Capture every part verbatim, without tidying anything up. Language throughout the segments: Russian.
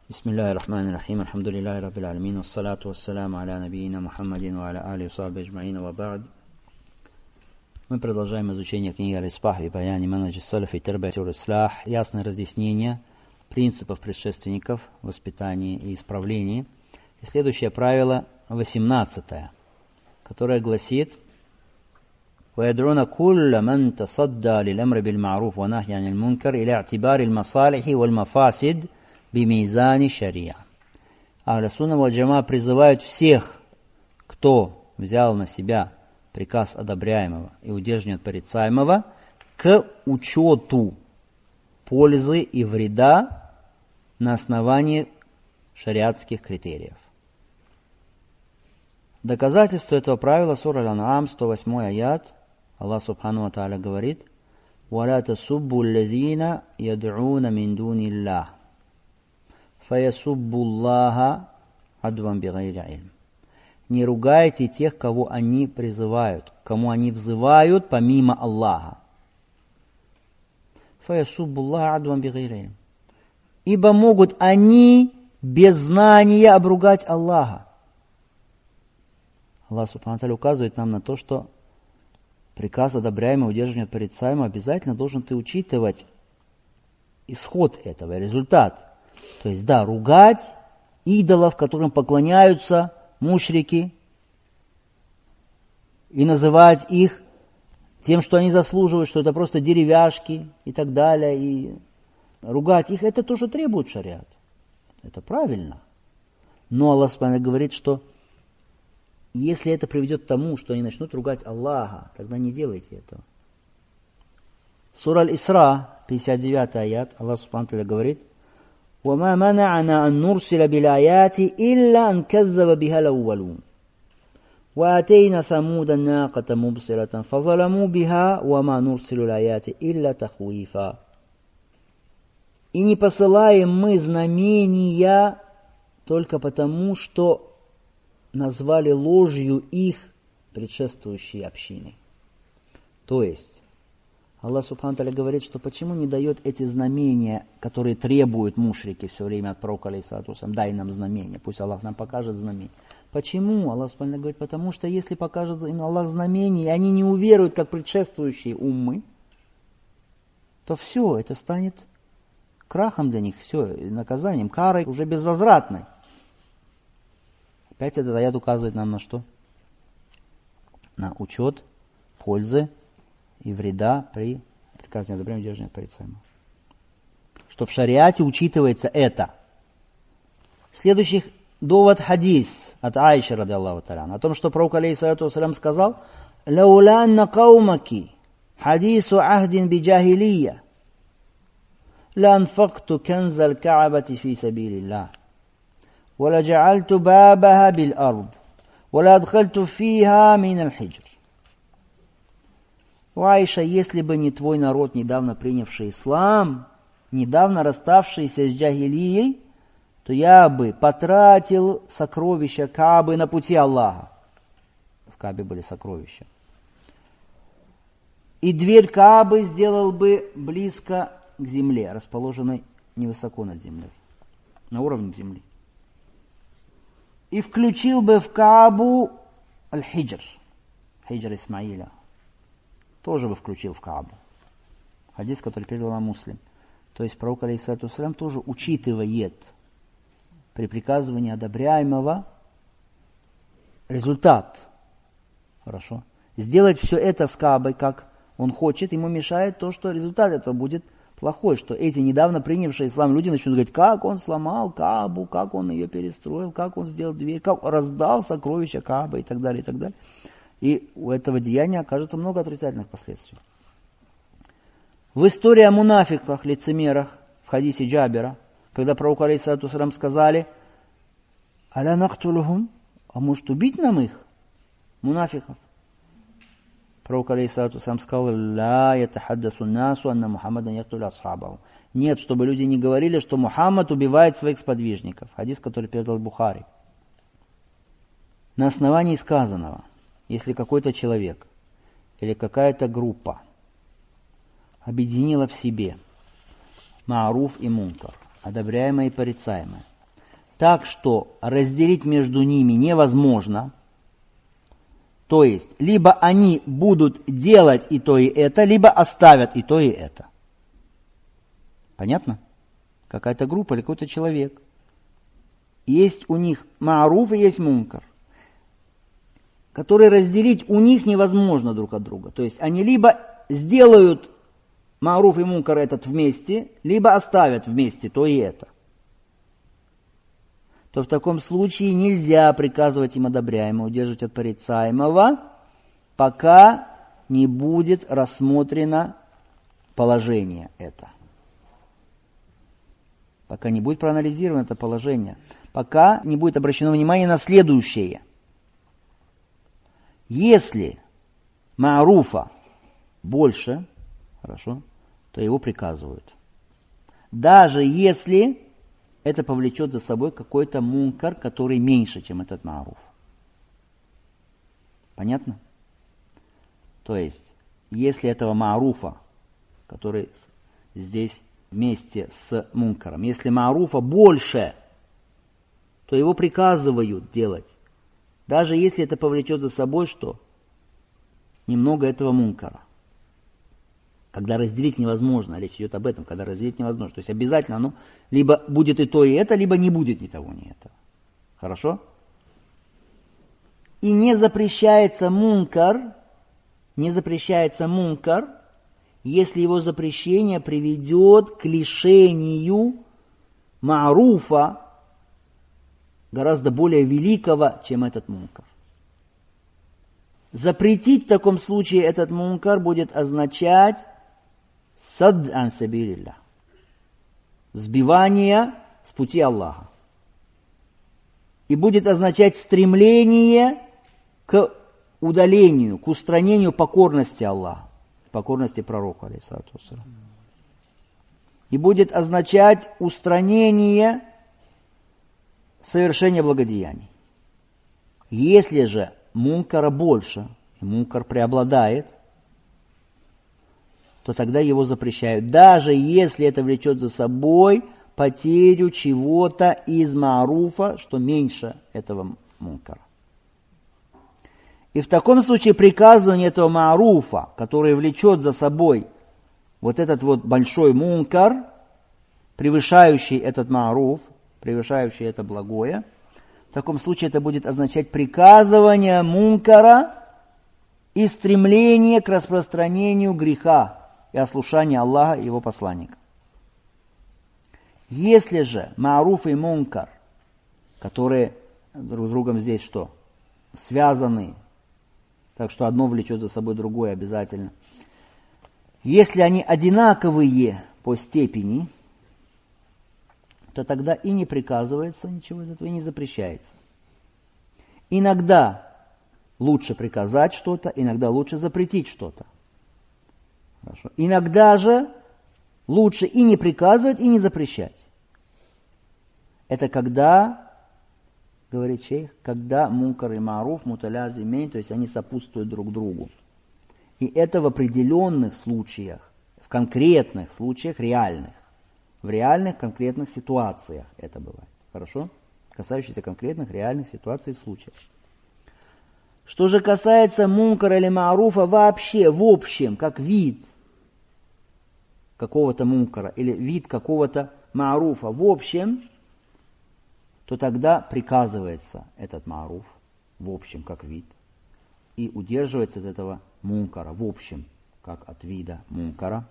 Бисмиллахи рахмани рахим, алхамдулиллахи раббил алямин, вассалату вассаляму аля набиина Мухаммадин ва аля алихи ва сахбихи аджмаин ва ба'д. Мы продолжаем изучение книги Аль-Исбах и Баяни Манхадж ас-Салаф и Тарбият валь-Ислах, ясное разъяснение принципов предшественников, воспитания и исправления. И следующее правило, восемнадцатое, которое гласит: ويدعون كل من تصدى للأمر بالمعروف والنهي عن المنكر إلى اعتبار المصالح والمفاسد بميزان الشريعة. Ахлю сунна валь джамаа призывают всех, кто взял на себя приказ одобряемого и удерживание от порицаемого, к учету пользы и вреда на основании шариатских критериев. Доказательство этого правила сура Аль-Ан'ам, сто восьмой аят. Аллах субхану ва тааля говорит: وَلَا تَسُبُّوا الَّذِينَ يَدْعُونَ مِن دُونِ اللَّهِ فَيَسُبُّوا اللَّهَ عَدْوًا بِغَيْرِ عِلْمٍ. Не ругайте тех, кого они призывают, кому они взывают помимо Аллаха. فَيَسُبُّوا اللَّهَ عَدْوًا بِغَيْرِ عِلْمٍ. Ибо могут они без знания обругать Аллаха. Аллах субхану ва тааля указывает нам на то, что приказ одобряемый, удерживание от порицаемого обязательно должен ты учитывать исход этого, результат. То есть, да, ругать идолов, которым поклоняются мушрики, и называть их тем, что они заслуживают, что это просто деревяшки и так далее, и ругать их, это тоже требует шариат. Это правильно. Но Аллах субхану говорит, что если это приведет к тому, что они начнут ругать Аллаха, тогда не делайте этого. Сура Аль-Исра, пятьдесят девятый аят, Аллах субхану говорит: وَمَا مَنَعَنَا أَن نُرْسِلَ بِالْآيَاتِ إِلَّا أَن كَذَّبَ بِهَا الْأَوَّلُونَ وَآتَيْنَا ثَمُودَ النَّاقَةَ مُبْصِرَةً فَظَلَمُوا بِهَا وَمَا نُرْسِلُ الْآيَاتِ إِلَّا تَخْوِيفًا. И не посылаем мы знамения только потому, что назвали ложью их предшествующие общины. То есть, Аллах субхану ва тааля говорит, что почему не дает эти знамения, которые требуют мушрики все время от пророка, алейхиссалату вассалям: дай нам знамения, пусть Аллах нам покажет знамения. Почему? Аллах субхану ва тааля говорит, потому что если покажет им Аллах знамения, и они не уверуют, как предшествующие уммы, то все, это станет крахом для них, все, наказанием, карой уже безвозвратной. Опять этот аят указывает нам на что? На учет пользы и вреда при приказе одобрения, удерживания от порицаемого. Что в шариате учитывается это. Следующий довод хадис от Аиши ради Аллаху та'аля о том, что пророк алейхиссалату вассалям сказал: «Лаула анна каумаки хадису ахдин биджахилия ла анфакту канзал ка'бати фи сабилиллах وَلَجَعَلْتُ بَابَهَا بِالْأَرْضِ وَلَأَدْخَلْتُ فِيهَا مِنَ الْحِجْرِ». О Аиша, если бы не твой народ, недавно принявший ислам, недавно расставшийся с джахилией, то я бы потратил сокровища Каабы на пути Аллаха. В Каабе были сокровища. И дверь Каабы сделал бы близко к земле, расположенной невысоко над землей, на уровне земли. И включил бы в Каабу аль-Хиджр, Хиджр Исмаиля. Тоже бы включил в Каабу. Хадис, который передал нам Муслим. То есть пророк алейхиссалату вассалям тоже учитывает при приказывании одобряемого результат. Хорошо. Сделать все это с Каабой, как он хочет, ему мешает то, что результат этого будет плохой, что эти недавно принявшие ислам люди начнут говорить: как он сломал Каабу, как он ее перестроил, как он сделал дверь, как раздал сокровища Каабы и так далее, и так далее. И у этого деяния окажется много отрицательных последствий. В истории о мунафиках, лицемерах, в хадисе Джабира, когда пророку алейхиссалату вассалям сказали: «Аля нактулухум», а может убить нам их, мунафиков? Пророк алейхиссалату вассалям сказал: «Ла ятахаддасу насу анна Мухаммадан яктулю асхабаху». Нет, чтобы люди не говорили, что Мухаммад убивает своих сподвижников. Хадис, который передал Бухари. На основании сказанного, если какой-то человек или какая-то группа объединила в себе мааруф и мункар, одобряемое и порицаемое, так что разделить между ними невозможно. То есть, либо они будут делать и то, и это, либо оставят и то, и это. Понятно? Какая-то группа или какой-то человек. Есть у них мааруф и есть мункар, которые разделить у них невозможно друг от друга. То есть, они либо сделают мааруф и мункар этот вместе, либо оставят вместе то и это. То в таком случае нельзя приказывать им одобряемое, удерживать от порицаемого, пока не будет рассмотрено положение это. Пока не будет проанализировано это положение. Пока не будет обращено внимание на следующее. Если мааруфа больше, хорошо, то его приказывают. Даже если это повлечет за собой какой-то мункар, который меньше, чем этот мааруф. Понятно? То есть, если этого мааруфа, который здесь вместе с мункаром, если мааруфа больше, то его приказывают делать. Даже если это повлечет за собой что? Немного этого мункара. Когда разделить невозможно, речь идет об этом, когда разделить невозможно. То есть обязательно оно либо будет и то, и это, либо не будет ни того, ни этого. Хорошо? И не запрещается мункар, не запрещается мункар, если его запрещение приведет к лишению мааруфа, гораздо более великого, чем этот мункар. Запретить в таком случае этот мункар будет означать сад ан сабилилля, сбивание с пути Аллаха. И будет означать стремление к удалению, к устранению покорности Аллаха, покорности пророка, алейхиссалату вассалям. И будет означать устранение совершения благодеяний. Если же мункара больше, и мункар преобладает, то тогда его запрещают, даже если это влечет за собой потерю чего-то из мааруфа, что меньше этого мункара. И в таком случае приказывание этого мааруфа, который влечет за собой вот этот вот большой мункар, превышающий этот мааруф, превышающий это благое, в таком случае это будет означать приказывание мункара и стремление к распространению греха и ослушание Аллаха и его посланника. Если же мааруф и мункар, которые друг с другом здесь что? Связаны, так что одно влечет за собой другое обязательно. Если они одинаковые по степени, то тогда и не приказывается ничего из этого, и не запрещается. Иногда лучше приказать что-то, иногда лучше запретить что-то. Хорошо. Иногда же лучше и не приказывать, и не запрещать. Это когда, говорит шейх, когда мункар и мааруф муталязимейн, то есть они сопутствуют друг другу. И это в определенных случаях, в конкретных случаях реальных. В реальных конкретных ситуациях это бывает. Хорошо? Касающихся конкретных реальных ситуаций и случаев. Что же касается мункара или мааруфа вообще, в общем, как вид какого-то мункара или вид какого-то мааруфа в общем, то тогда приказывается этот мааруф в общем, как вид, и удерживается от этого мункара в общем, как от вида мункара.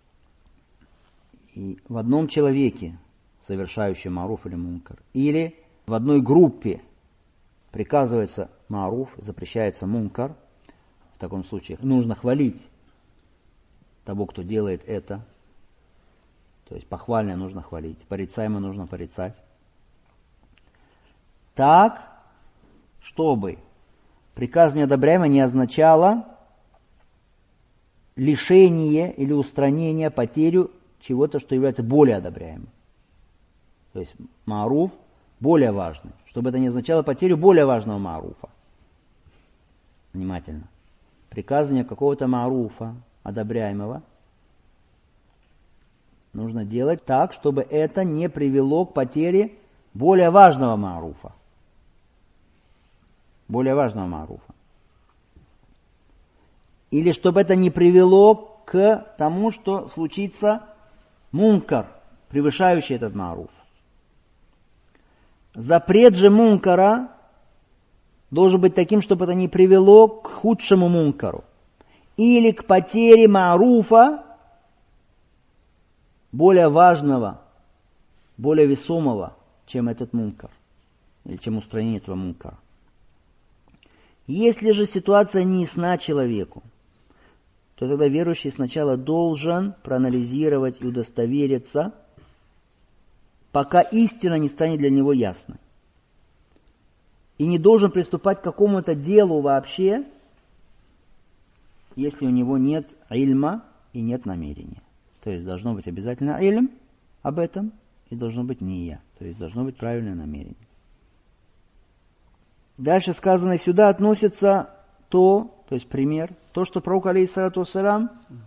И в одном человеке, совершающем мааруф или мункар, или в одной группе приказывается мааруф, запрещается мункар, в таком случае нужно хвалить того, кто делает это. То есть похвально нужно хвалить, порицаемо нужно порицать. Так, чтобы приказывание одобряемо не означало лишение или устранение, потерю чего-то, что является более одобряемым. То есть мааруф более важный, чтобы это не означало потерю более важного мааруфа. Внимательно. Приказывание какого-то мааруфа, одобряемого, нужно делать так, чтобы это не привело к потере более важного маруфа. Более важного маруфа. Или чтобы это не привело к тому, что случится мункар, превышающий этот маруф. Запрет же мункара должен быть таким, чтобы это не привело к худшему мункару. Или к потере маруфа, более важного, более весомого, чем этот мункар, или чем устранение этого мункара. Если же ситуация не ясна человеку, то тогда верующий сначала должен проанализировать и удостовериться, пока истина не станет для него ясной. И не должен приступать к какому-то делу вообще, если у него нет ильма и нет намерения. То есть должно быть обязательно ильм об этом, и должно быть ния, то есть должно быть правильное намерение. Дальше сказано, сюда относится то, то есть пример, то, что пророк, алейхиссалату вассалям,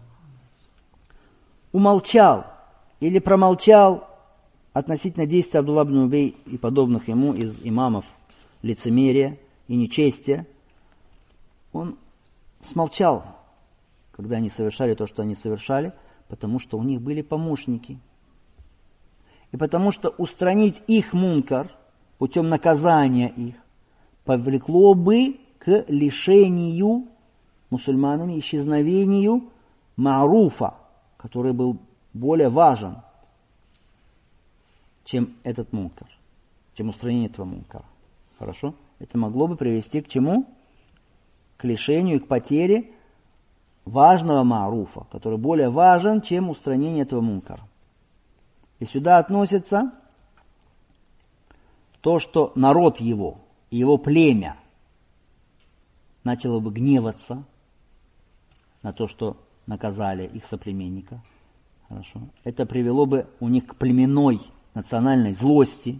умолчал или промолчал относительно действия Абдулла ибн Убей и подобных ему из имамов лицемерия и нечестия. Он смолчал, когда они совершали то, что они совершали, потому что у них были помощники. И потому что устранить их мункар путем наказания их повлекло бы к лишению мусульманами, исчезновению маруфа, который был более важен, чем этот мункар, чем устранение этого мункара. Хорошо? Это могло бы привести к чему? К лишению и к потере важного маруфа, который более важен, чем устранение этого мункара. И сюда относится то, что народ его и его племя начало бы гневаться на то, что наказали их соплеменника. Хорошо. Это привело бы у них к племенной национальной злости.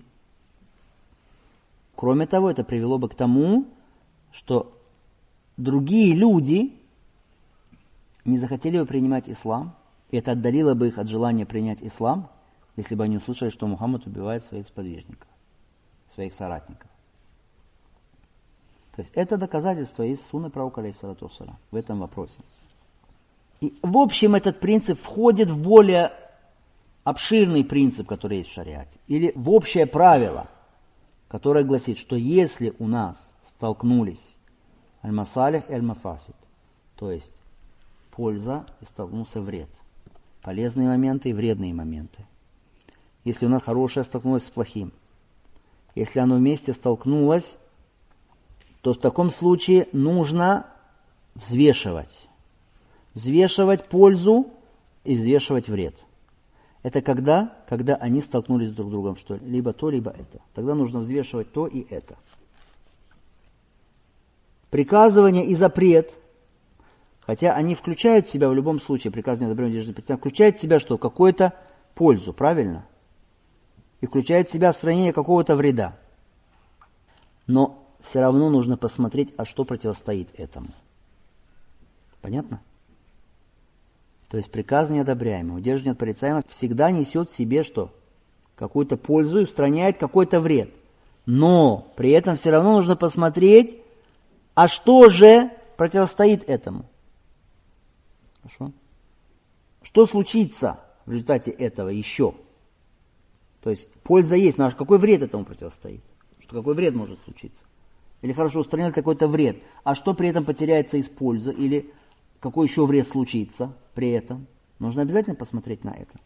Кроме того, это привело бы к тому, что другие люди не захотели бы принимать ислам, и это отдалило бы их от желания принять ислам, если бы они услышали, что Мухаммад убивает своих сподвижников, своих соратников. То есть это доказательство из сунны пророка, алейхиссалату вассалям, в этом вопросе. И в общем этот принцип входит в более обширный принцип, который есть в шариате, или в общее правило, которое гласит, что если у нас столкнулись аль-масалих и аль-мафасид, то есть польза и столкнулся вред, полезные моменты и вредные моменты. Если у нас хорошее столкнулось с плохим, если оно вместе столкнулось, то в таком случае нужно взвешивать. Взвешивать пользу и взвешивать вред. Это когда? Когда они столкнулись друг с другом, что либо то, либо это. Тогда нужно взвешивать то и это. Приказывание и запрет, хотя они включают в себя в любом случае, приказывание и запрет, включают в себя что? Какую-то пользу, правильно? И включают в себя устранение какого-то вреда. Но все равно нужно посмотреть, а что противостоит этому. Понятно? То есть приказывание одобряемое, удерживание от порицаемого всегда несет в себе что? Какую-то пользу и устраняет какой-то вред. Но при этом все равно нужно посмотреть, а что же противостоит этому. Хорошо? Что случится в результате этого еще? То есть польза есть, но какой вред этому противостоит? Что какой вред может случиться? Или хорошо, устранили какой-то вред, а что при этом потеряется из пользы? Или какой еще вред случится при этом? Нужно обязательно посмотреть на это.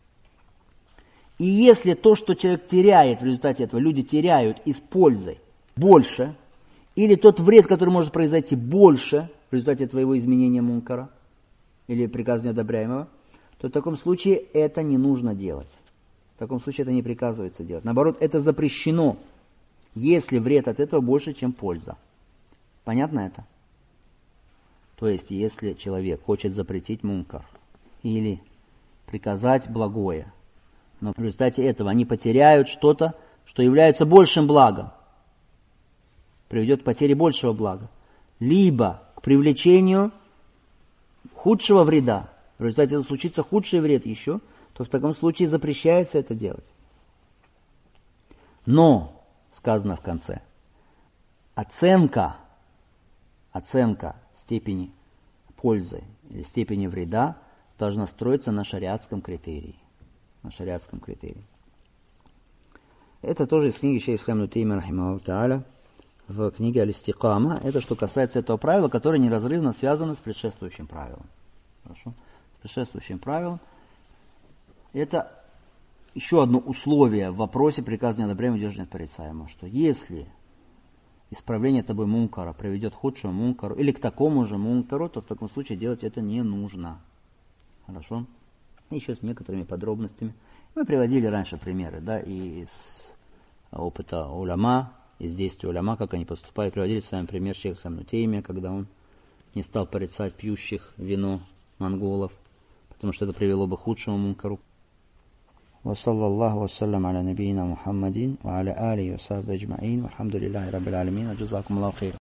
И если то, что человек теряет в результате этого, люди теряют из пользы больше, или тот вред, который может произойти больше в результате твоего изменения мункара, или приказа неодобряемого, то в таком случае это не нужно делать. В таком случае это не приказывается делать. Наоборот, это запрещено, если вред от этого больше, чем польза. Понятно это? То есть, если человек хочет запретить мункар или приказать благое, но в результате этого они потеряют что-то, что является большим благом, приведет к потере большего блага, либо к привлечению худшего вреда, в результате этого случится худший вред еще, то в таком случае запрещается это делать. Но, сказано в конце, оценка, оценка степени пользы или степени вреда должна строиться на шариатском критерии. На шариатском критерии. Это тоже из книги шейха ислама ибн Таймия рахимахуллаху тааля в книге Аль-Истикама. Это что касается этого правила, которое неразрывно связано с предшествующим правилом. Хорошо? С предшествующим правилом. Это еще одно условие в вопросе приказа неодобряемого удержания от порицаемого, что если исправление тобой мункара приведет к худшему мункару или к такому же мункару, то в таком случае делать это не нужно. Хорошо? Еще с некоторыми подробностями. Мы приводили раньше примеры, да, и из опыта уляма, из действий уляма, как они поступают. Приводили с вами пример шейха ислама ибн Таймия, когда он не стал порицать пьющих вино монголов, потому что это привело бы к худшему мункару. وصلى الله وسلم على نبينا محمد وعلى آله وصحبه أجمعين والحمد لله رب العالمين وجزاكم الله خيرا.